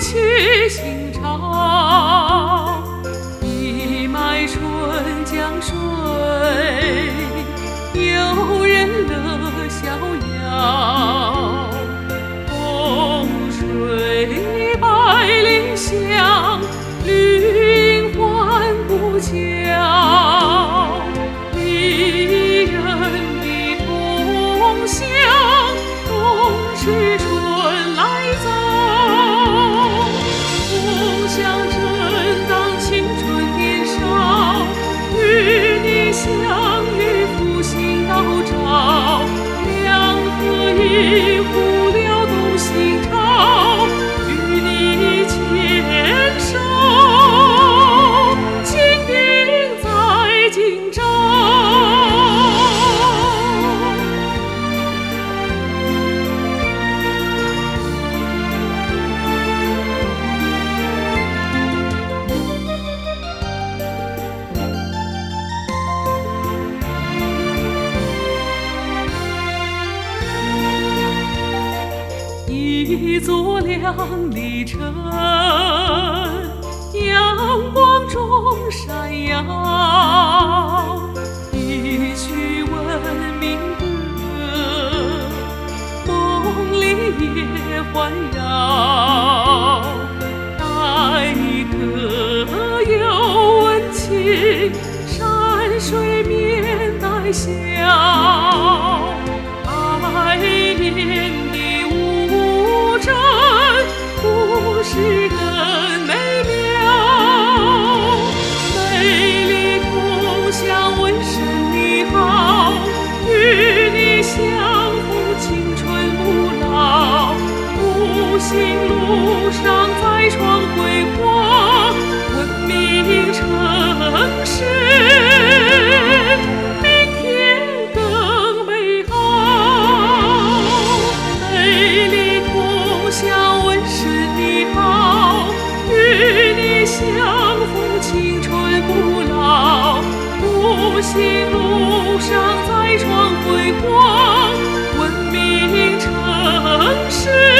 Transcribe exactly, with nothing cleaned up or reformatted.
去新潮，一脉顺江水，游人乐逍遥。洪水百里香，绿荫换古桥。离人的同乡，共是春来走。同乡正当青春年少，与你相遇复兴道照。两河一湖撩动心潮，与你牵手，情定在今朝。一座亮丽城，阳光中闪耀，一曲文明歌，梦里也环绕。待歌有温情，山水面带笑。爱恋的无真，故事更美妙。美丽同乡问声你好，与你相逢青春不老。复兴路上再创辉煌，文明城市明天更美好。美丽同乡问声你好，与你相逢青春不老。复兴路上再创辉煌，文明城市